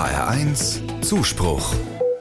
HR1 Zuspruch.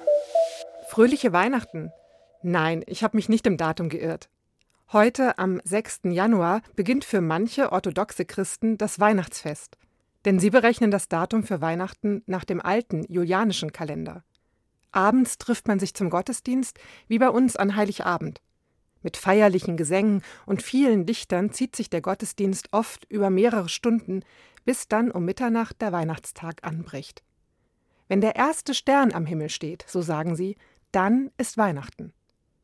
Fröhliche Weihnachten. Nein, ich habe mich nicht im Datum geirrt. Heute, am 6. Januar, beginnt für manche orthodoxe Christen das Weihnachtsfest. Denn sie berechnen das Datum für Weihnachten nach dem alten julianischen Kalender. Abends trifft man sich zum Gottesdienst, wie bei uns an Heiligabend. Mit feierlichen Gesängen und vielen Lichtern zieht sich der Gottesdienst oft über mehrere Stunden, bis dann um Mitternacht der Weihnachtstag anbricht. Wenn der erste Stern am Himmel steht, so sagen sie, dann ist Weihnachten.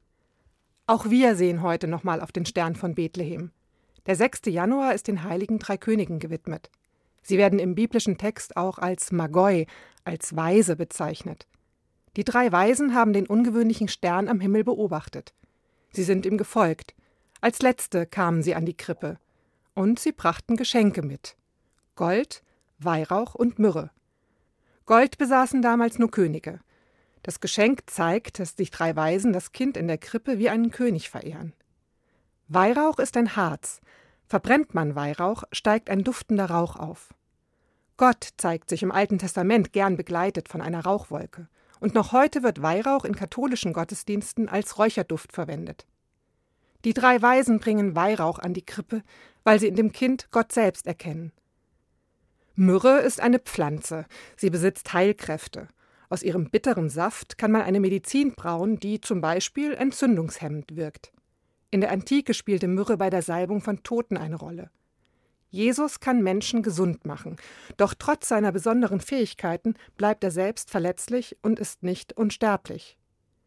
Auch wir sehen heute nochmal auf den Stern von Bethlehem. Der 6. Januar ist den heiligen drei Königen gewidmet. Sie werden im biblischen Text auch als Magoi, als Weise bezeichnet. Die drei Weisen haben den ungewöhnlichen Stern am Himmel beobachtet. Sie sind ihm gefolgt. Als Letzte kamen sie an die Krippe. Und sie brachten Geschenke mit: Gold, Weihrauch und Myrrhe. Gold besaßen damals nur Könige. Das Geschenk zeigt, dass die drei Weisen das Kind in der Krippe wie einen König verehren. Weihrauch ist ein Harz. Verbrennt man Weihrauch, steigt ein duftender Rauch auf. Gott zeigt sich im Alten Testament gern begleitet von einer Rauchwolke. Und noch heute wird Weihrauch in katholischen Gottesdiensten als Räucherduft verwendet. Die drei Weisen bringen Weihrauch an die Krippe, weil sie in dem Kind Gott selbst erkennen. Myrrhe ist eine Pflanze. Sie besitzt Heilkräfte. Aus ihrem bitteren Saft kann man eine Medizin brauen, die zum Beispiel entzündungshemmend wirkt. In der Antike spielte Myrrhe bei der Salbung von Toten eine Rolle. Jesus kann Menschen gesund machen, doch trotz seiner besonderen Fähigkeiten bleibt er selbst verletzlich und ist nicht unsterblich.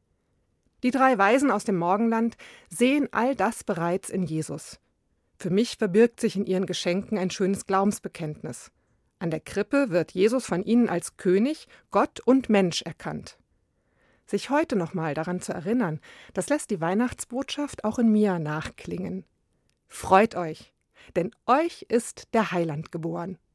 Die drei Weisen aus dem Morgenland sehen all das bereits in Jesus. Für mich verbirgt sich in ihren Geschenken ein schönes Glaubensbekenntnis. An der Krippe wird Jesus von ihnen als König, Gott und Mensch erkannt. Sich heute nochmal daran zu erinnern, das lässt die Weihnachtsbotschaft auch in mir nachklingen. Freut euch, denn euch ist der Heiland geboren.